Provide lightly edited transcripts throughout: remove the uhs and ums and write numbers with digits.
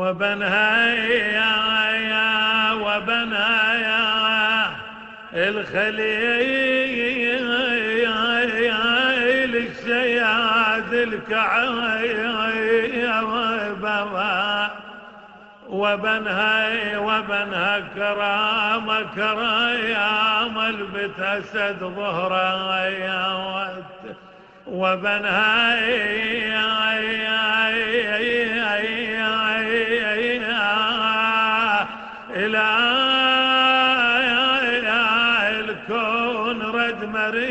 وبنها الخليل الشياد الكعبة وبنها كرام البت أسد ظهره وبنها إلى الكون رد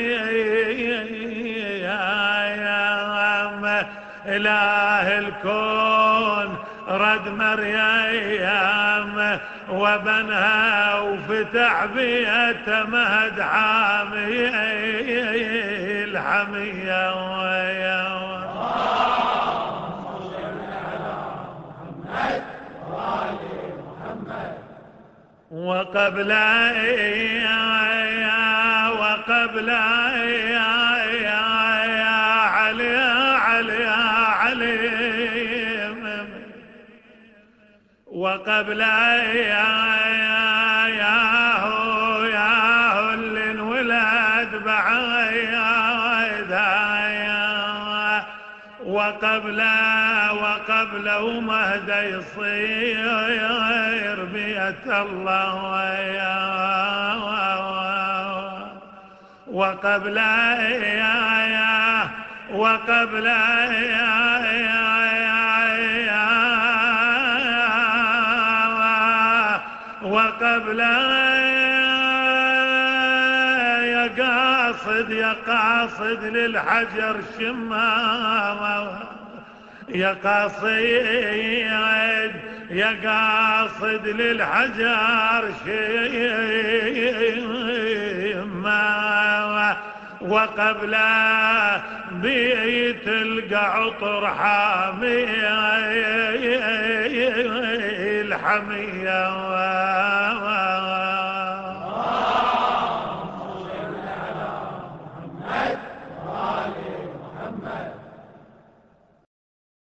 مريم إله الكون رد مريم وبنها وفتح بيته مهد حامي الحمية وقبل وقبل ياهو اللي انولد بعيدها وقبل ومهدى يصير بيت الله وقبل يا قاصد للحجر شمامة يا قاصد للحجر شمامة وقبل بيت القعطر حامي الحمية